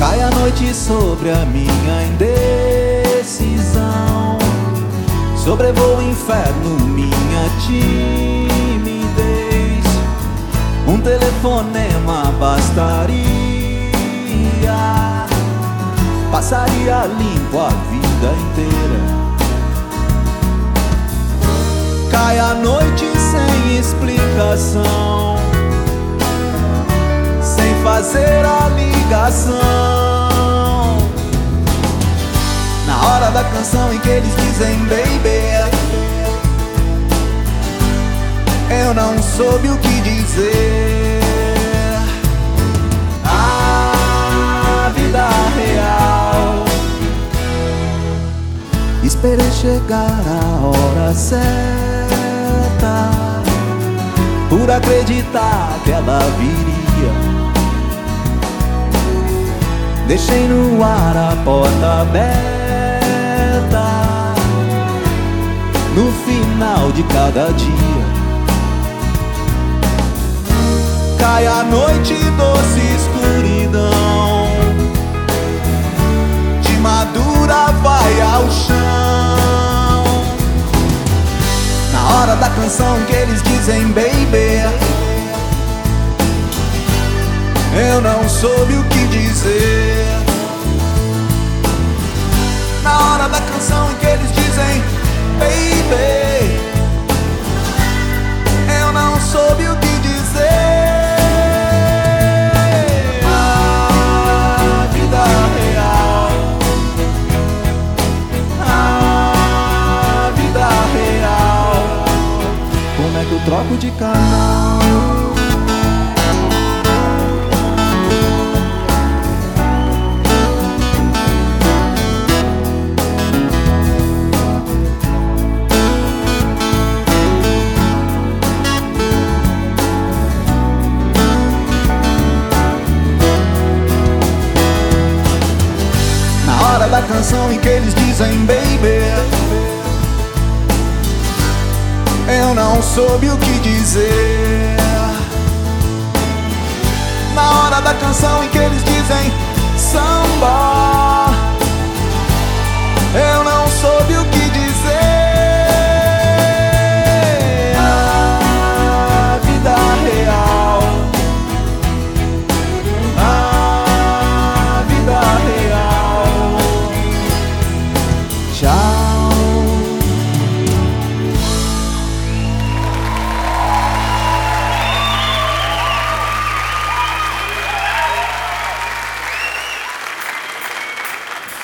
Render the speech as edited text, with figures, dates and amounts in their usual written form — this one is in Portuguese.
Cai a noite sobre a minha indecisão, sobrevoo o inferno, minha timidez. Um telefonema bastaria, passaria limpo a vida inteira. Cai a noite sem explicação, sem fazer a ligação. Na hora da canção em que eles dizem baby, eu não soube o que dizer. A vida real, esperei chegar a hora certa, por acreditar que ela viria. Deixei no ar a porta aberta, no final de cada dia. Cai a noite, doce escuridão, de madura vai ao chão. Na hora da canção que eles dizem baby, eu não soube o que dizer. Na hora da canção em que eles dizem baby, eu não soube o que dizer. A vida real, a vida real, como é que eu troco de canal? Da canção em que eles dizem baby, eu não soube o que dizer. Na hora da canção em que eles dizem samba, eu não